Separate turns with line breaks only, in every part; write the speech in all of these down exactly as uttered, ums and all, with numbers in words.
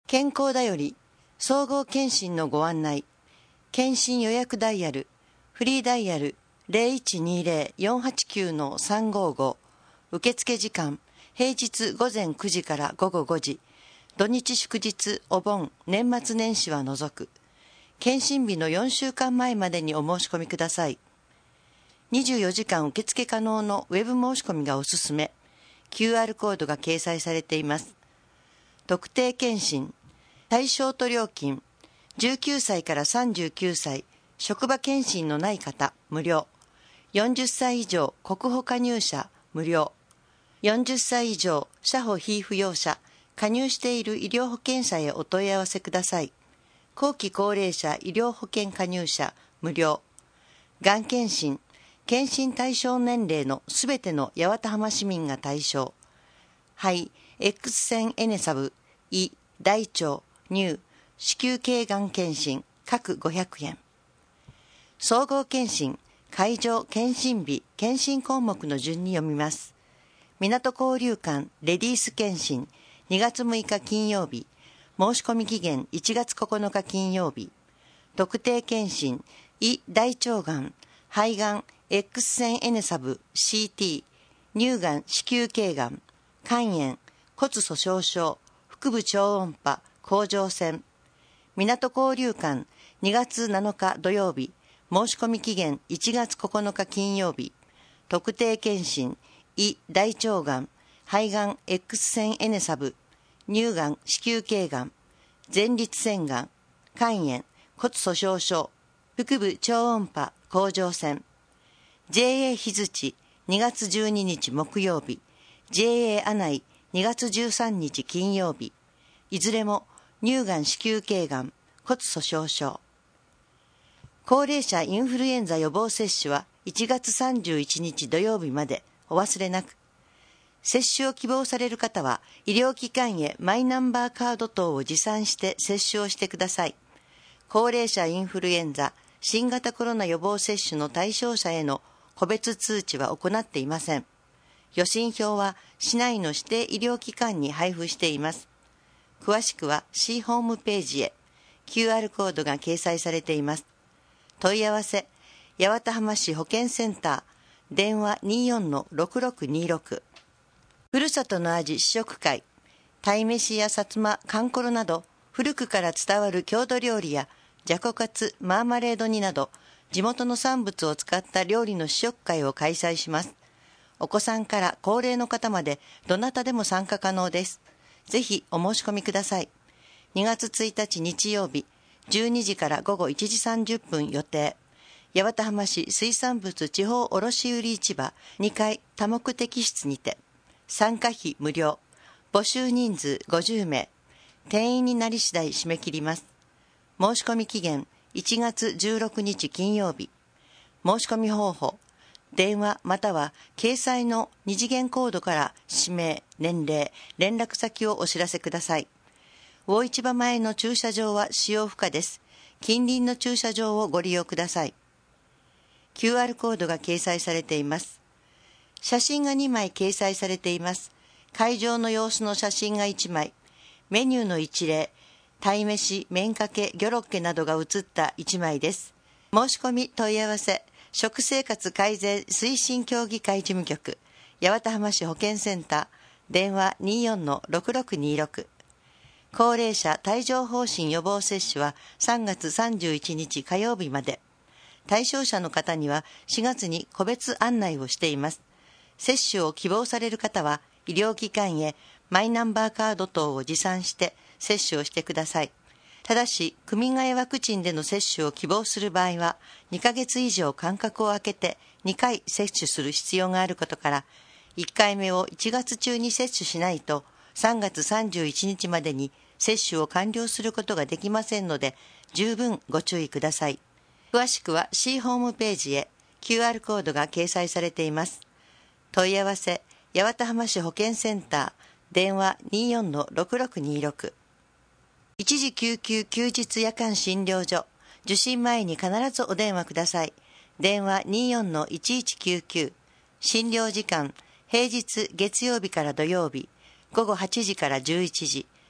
健康だより総合検診のご案内。検診予約ダイヤル、フリーダイヤル ゼロいちにゼロ よんはちきゅう さんごご。受付時間、平日午前くじから午後ごじ。土日祝日、お盆、年末年始は除く。検診日のよんしゅうかんまえまでにお申し込みください。にじゅうよじかん受付可能のウェブ申し込みがおすすめ。キューアール コードが掲載されています。特定健診、対象と料金、じゅうきゅうさいからさんじゅうきゅうさい、職場健診のない方、無料。よんじゅっさい以上、国保加入者、無料。よんじゅっさい以上、社保被扶養者、加入している医療保険者へお問い合わせください。後期高齢者医療保険加入者、無料。がん検診、検診対象年齢のすべての八幡浜市民が対象。肺、X 線エネサブ、胃、大腸、乳、子宮頸がん検診、各ごひゃくえん。総合検診、会場検診日、検診項目の順に読みます。港交流館レディース検診、にがつむいか金曜日、申し込み期限いちがつここのか金曜日。特定検診、胃大腸がん、肺がん、X 線エネサブ、シーティー、乳がん、子宮頸がん、肝炎、骨粗鬆症、腹部超音波、甲状腺。港交流館にがつなのか土曜日、申し込み期限いちがつここのか金曜日。特定検診、胃大腸がん、肺がん X 線エネサブ、乳がん、子宮頸がん、前立腺がん、肝炎、骨粗鬆症、腹部超音波、甲状腺。ジェーエー 日槌にがつじゅうににち木曜日、ジェーエー 阿内にがつじゅうさんにち金曜日。いずれも乳がん、子宮頸がん、骨粗鬆症。高齢者インフルエンザ予防接種はいちがつさんじゅういちにち土曜日までお忘れなく。接種を希望される方は医療機関へマイナンバーカード等を持参して接種をしてください。高齢者インフルエンザ、新型コロナ予防接種の対象者への個別通知は行っていません。予診票は市内の指定医療機関に配布しています。詳しくは市ホームページへ キューアール コードが掲載されています。問い合わせ、八幡浜市保健センター、電話 にじゅうよんのろくろくにろく。ふるさとの味試食会、鯛めしやさつま、かんころなど、古くから伝わる郷土料理や、じゃこカツ、マーマレード煮など、地元の産物を使った料理の試食会を開催します。お子さんから高齢の方まで、どなたでも参加可能です。ぜひお申し込みください。にがつついたち日曜日、じゅうにじからごごいちじさんじゅっぷん予定。八幡浜市水産物地方卸売市場にかい多目的室にて。参加費無料。募集人数ごじゅうめい。定員になり次第締め切ります。申し込み期限いちがつじゅうろくにち金曜日。申し込み方法。電話または掲載の二次元コードから氏名、年齢、連絡先をお知らせください。魚市場前の駐車場は使用不可です。近隣の駐車場をご利用ください。キューアール コードが掲載されています。写真がにまい掲載されています。会場の様子の写真がいちまい、メニューの一例、鯛めし、麺かけ、ギョロッケなどが写ったいちまいです。申し込み問い合わせ、食生活改善推進協議会事務局、八幡浜市保健センター、電話 にじゅうよんのろくろくにろく。高齢者帯状疱疹予防接種はさんがつさんじゅういちにち火曜日まで。対象者の方にはしがつに個別案内をしています。接種を希望される方は医療機関へマイナンバーカード等を持参して接種をしてください。ただし、組替えワクチンでの接種を希望する場合はにかげついじょう間隔を空けてにかい接種する必要があることから、いっかいめをいちがつ中に接種しないとさんがつさんじゅういちにちまでに接種を完了することができませんので、十分ご注意ください。詳しくは C ホームページへ キューアール コードが掲載されています。問い合わせ、八幡浜市保健センター、電話 にじゅうよんのろくろくにろく。一時救急休日夜間診療所、受診前に必ずお電話ください。電話 にじゅうよんのいちいちきゅうきゅう。診療時間、平日月曜日から土曜日、ごごはちじからじゅういちじ、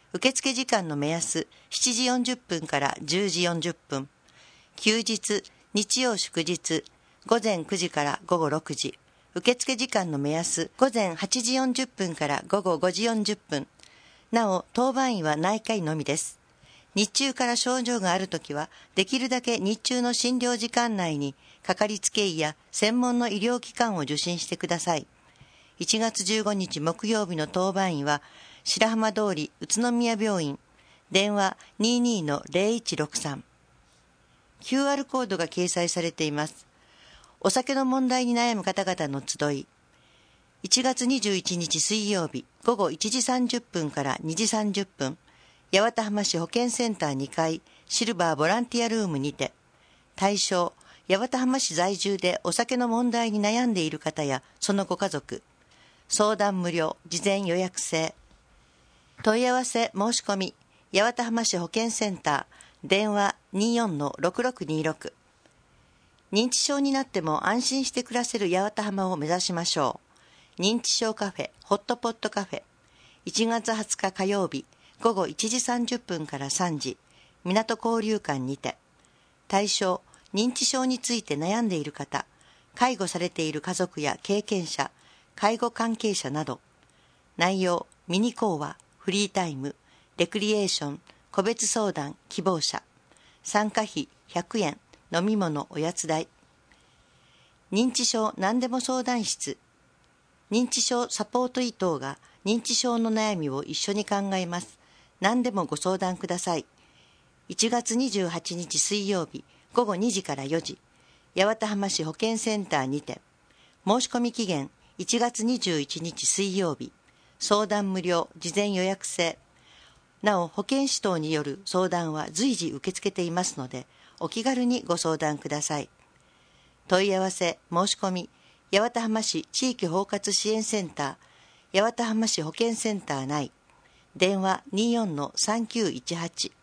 受付時間の目安しちじよんじゅっぷんからじゅうじよんじゅっぷん。休日、日曜祝日、午前くじから午後ろくじ。受付時間の目安午前はちじよんじゅっぷんから午後ごじよんじゅっぷん。なお、当番員は内科医のみです。日中から症状があるときは、できるだけ日中の診療時間内に、かかりつけ医や専門の医療機関を受診してください。いちがつじゅうごにち木曜日の当番員は、白浜通り宇都宮病院、電話 にじゅうにのゼロいちろくさん。キューアール コードが掲載されています。お酒の問題に悩む方々の集い。いちがつにじゅういちにち水曜日、午後いちじさんじゅっぷんからにじさんじゅっぷん、八幡浜市保健センターにかい、シルバーボランティアルームにて、対象、八幡浜市在住でお酒の問題に悩んでいる方やそのご家族、相談無料、事前予約制。問い合わせ申し込み、八幡浜市保健センター、電話 にじゅうよんのろくろくにろく。認知症になっても安心して暮らせる八幡浜を目指しましょう。認知症カフェ、ホットポットカフェ。いちがつはつか火曜日、午後いちじさんじゅっぷんからさんじ、港交流館にて。対象、認知症について悩んでいる方、介護されている家族や経験者、介護関係者など。内容、ミニ講話、フリータイム、レクリエーション、個別相談、希望者。参加費ひゃくえん、飲み物、おやつ代。認知症何でも相談室。認知症サポート医等が認知症の悩みを一緒に考えます。何でもご相談ください。いちがつにじゅうはちにち水曜日、午後にじからよじ、八幡浜市保健センターにて。申し込み期限いちがつにじゅういちにち水曜日。相談無料、事前予約制。なお、保健師等による相談は随時受け付けていますので、お気軽にご相談ください。問い合わせ、申し込み、八幡浜市地域包括支援センター、八幡浜市保健センター内、電話 にじゅうよんのさんきゅういちはち。